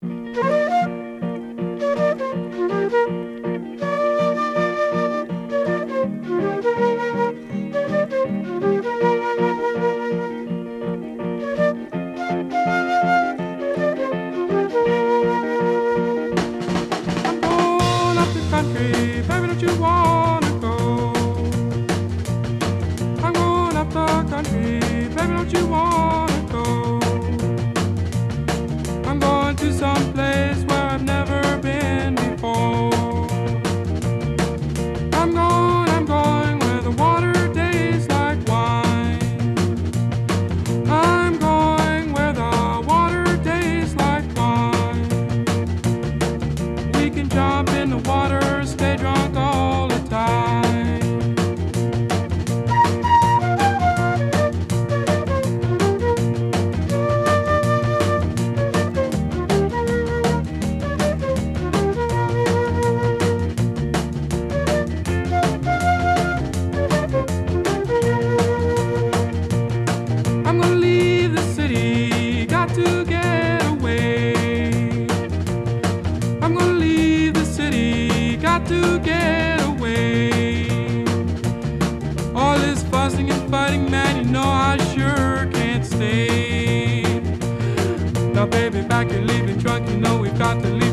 Country, baby, don't you wanna go? I'm going up the country, baby, don't you wanna go? I'm going to some place where I've never been before. I'm going where the water tastes like wine. I'm going where the water tastes like wine. We can jump in the water, stay drunk all the time. I'm gonna leave the city, got to get away. I'm gonna leave the city, got to get away. All this fussing and fighting, man, you know I sure can't stay. Now baby, back you're leaving drunk, you know we've got to leave.